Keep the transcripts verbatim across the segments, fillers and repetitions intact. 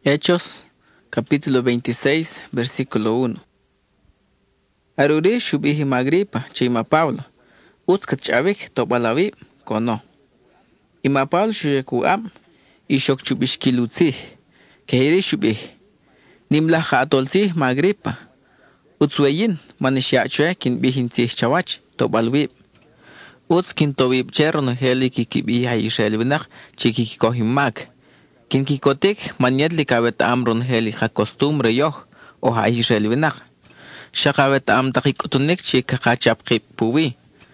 Hechos, capítulo veintiséis, versículo uno. Aruri shubihi Agripa, chima Pablo, utskat chavik tobalawib, kono. Ima Pablo shuyekuam, ishok chubishkilutzi, kehiri shubih. Nimla khaatolzi Agripa, utsweyin, manishyachwe kin bihinzi chawach, tobalwib. Uts kin tobib cherno heli kikibi Israel winak, chikikohimag. Kin kikotik manietli kawet amron heli ha costumbre yoh o ha Israel winak. Shakawet am takikutunik chika kachap kip puwi.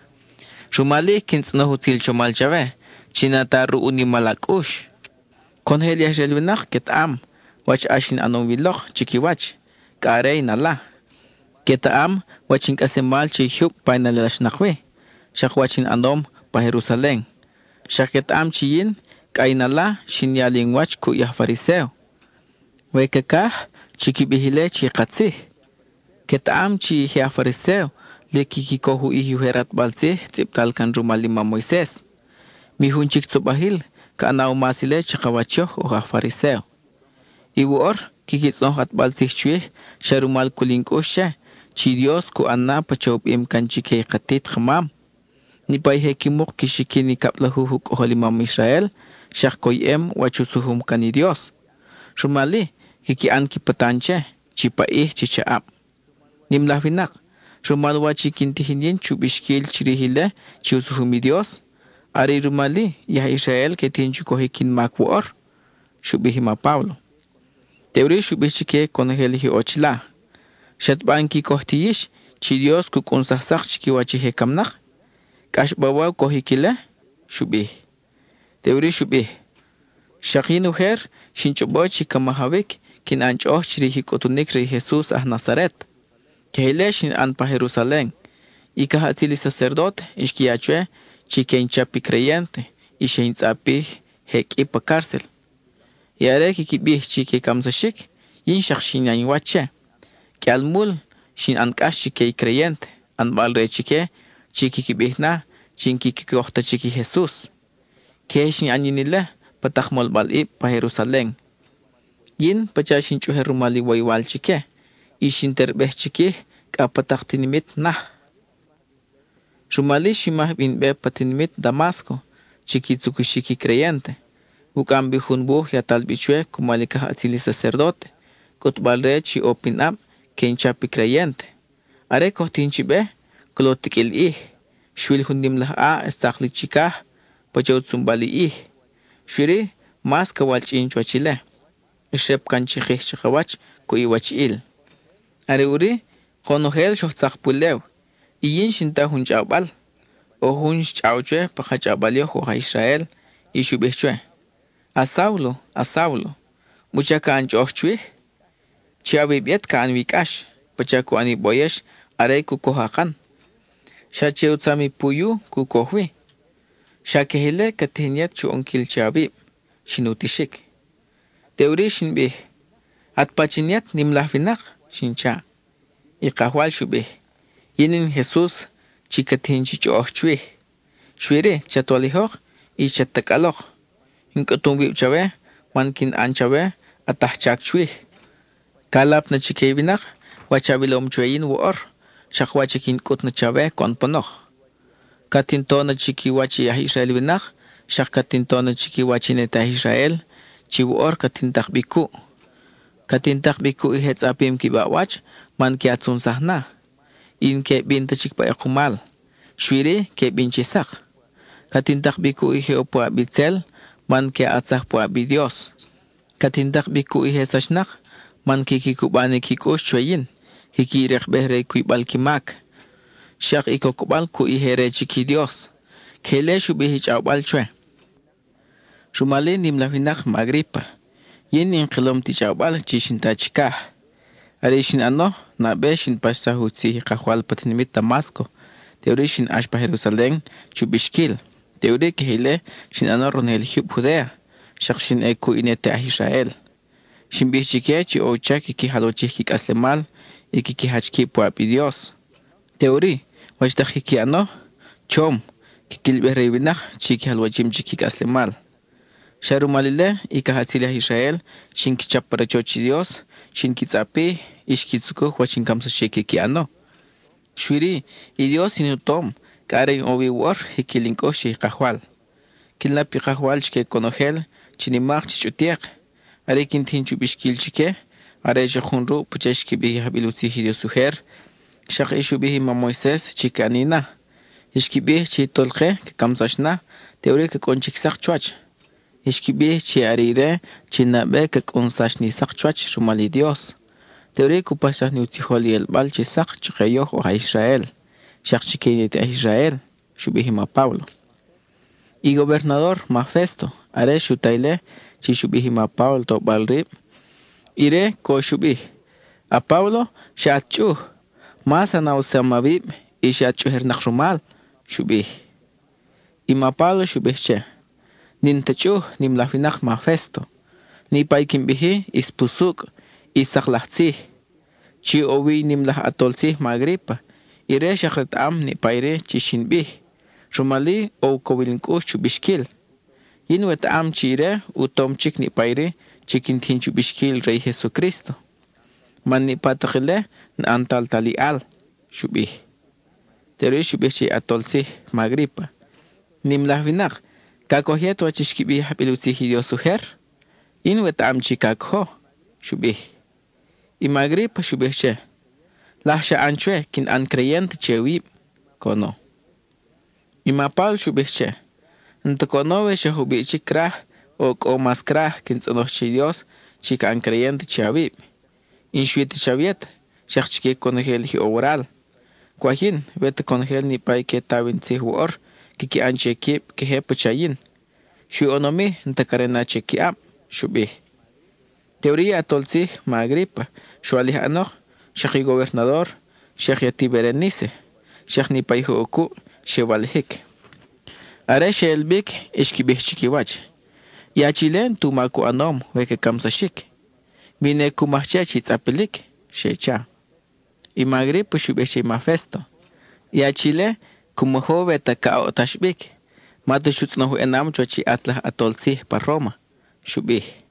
Shumali kin tsnohutil chomal chave, chinataru unimalakush. Kon heli Israel winak ket am, wach ashin anon wiloch chikiwach, karey nala. Ket am, wachin kasemal chihyup painalash nakwe, shakwachin anom pa Jerusalén. Shaket am chiyin, kainala shinyalin wach ku yah fariseo. Wekakah chikibihile chikatsih. Ketam chi yah fariseo lekikikohu ihuherat balsih tiptal kan rumalima Moises. Mihun chik tsubahil ka anaw masile chikawachoh o fariseo. Iwuor kikitsoh at balsih chwih sharumal kulinkoshe chi Dios ku anna pachob im kan chike katit khamam. Nipay hekimuk kishikini kaplahuhuk o halimam Israel shak koyem wachusuhum kani Dios. Shumali kiki anki patanche chipaih chichaap. Nimlafinak rumal wachi kintihinyin chubishkil chirihile chiusuhumi Dios. Ari rumali yah Israel ke tinchu kohikin makwoor shubihima Pablo. Teori shubishike konhelihi ochla. Shatbanki kohtiyish chi Dios kukunsahsak chikiwachi hekamnak. Kashbawa kohikile shubih. Teori shubih. Shakin uher shinchobochi kamahavik kin anchoh chirihi kotunik ri Jesus ah Nazaret. Kehile shin an pa Jerusalén. Ika hatzili sacerdote ishkiachwe chiken chapi creyente y shin tzapi heki pa cárcel. Yare kikibih chike kamsashik yin shak shin yan wache. Kialmul shin ankash chike creyente an balre chike chikikibih na chin kikikohta chiki Jesus. Keshin aninile patakmol balib pa Jerusalén. Yin pachashin chuhe rumali waywal chike. Ishin terbeh chike ka patak tinimit nah. Rumali shimah binbe patinimit Damasco. Chiki tsukushiki creyente. Ukam bihunbuh yatal bichwe kumalika atzili sacerdote. Kutbalre chi opinab kenchapi creyente. Are kohtinchibe klotik il ih. Shwil hundimlah a estakli chikah. Pachot zumbali ih. Shwiri mas kawalch inchwachile. Ishep kanchikih chikawach ku iwach il. Are uri konohel shohtzak pulew. Iyin shinta hun chabal. O hun chawchwe pakachabaliyo ho Israel. Ishubihchwe. A Saulo, a Saulo. Muchaka anchochwe. Chiawibiet ka anwikash. Pachaku aniboyesh are kukohakan. Shache utsami puyu kukohwi. Shakehile katihnyat chu onkil chabib. Shinutishik. Teori shinbih. At pachinyat nimlahvinak shincha. Iqahwal shubih. Yinin Jesus chikatihinchi chochwih. Shwiri chatwalihok y chatakalok. Inkatumbi chawe mankin anchawe atahchak chwih. Kalap na chikevinak wachabilom chweyin woor. Shakwachikin kut na chawe konponok. Katinto na chikiwachi yah Israel winak. Shak katinto na chikiwachi neta Israel. Chiwoor katintak biku. Katintak biku ihetz apim kibawach man kiatsun sahna. In ke binta chikpa ekumal. Shwiri ke binchisak. Katintak biku ihe opua bitzel man ke atzak pua bidios. Katintak biku ihe sashnak man kikikubani kikush chwayin. Hikirek behre kuibal kimak. Shak ikokubal ku ihere chiki Dios. Kele shubihi chawbal chwe. Shumali nimlafinak Agripa. Yin inqilom ti chawbal chishin tachikah. Arishin ano na beshin pasahu tsi kahwal patinimit Damasco. Teorishin ashpa Jerusalén chubishkil. Teori kehile shin ano ronel hyub Judea. Shakshin eku inete a Israel. Shin bichike chi ocha kiki halochik kik aslemal. Ikiki hachki puapi Dios. Teori wajtakiki ano chom kikilbe rewinak chiki halwachim chikik aslemal. Sharumalile y kahatsilia Israel, shinki chaparachochi Dios, shinki tzapi, ishkitsuko huachinkamsa shekikiano. Shwiri, y Dios inutom, kare obi war, hikilinko shi kahwal. Kinlapi kahwal chike konogel, chinimak chichutiak. Are kintin chubishkil chike, are jehunru pucheshki bihi habilutihi Dios suher, shak ishu bihi ma Moises chikanina. Ishkibih chi tolke ke kamsashna, teori ke konchiksak chuach. Ishkibih chi arire chi nabe ke konsashni sak chuach rumali Dios. Teori kupasah ni utiholi el bal chi sak chikeyoh o ha Israel. Shak chikenit a Israel, shubih ma Pablo. Y gobernador ma Festo, are shutaile chi shubih ma Pablo to balrib. Ire ko shubih. A Pablo shachuh, masa na usamabib, y shachuh hernak rumal. Shubih. Y ma Pablo shubih che. Nin tachuh nim lafinach ma Festo. Ni paikin bihi is pusuk is saklachtzih. Chi owi nim lah atolzih ma Agripa. Ire shakret am ni paire chi shinbih. Rumali o kowilinkush chubishkil. Yin wet am chi ire utom chik ni paire chikin tin chubishkil rey Jesucristo. Man ni patakile na antal tali al. Shubih. Teori shubih chi atolzih ma Agripa. Nim lah vinak. Kakohiet wachishkibih hapiluzihi Dios suher. In wet am chi kakho. Shubih. Y ma Agripa shubih che. Lahsha anchwe kin an creyente che wib. Kono. Y ma Pablo shubih che. Nto konowe she hubih chi krah o ko mas krah kin tsonoh chi Dios chi ka an creyente che wib. In shuite chaviet. Shak chike konogel hi oral. Kwahin wete konogel ni pay ke tawin tzih war. Kiki anche kip ke hepa chayin. Shu onomi nta karena che kiap. Shubih. Teoría atolzih ma Agripa. Shu alih anoch. Shaki gobernador. Shaki ati Berenice. Shak ni payhu oku. Shevalhik. Are she elbik ishkibih chikiwach. Ya chilen tu maku anom weke kamsashik. Mine kumahche chitzapilik. Shecha. Y ma Agripa shubih che ma Festo. Ya chile como jove takao tashbik. Matu shutnohu enam chochi atlah atolzih pa Roma. Shubih.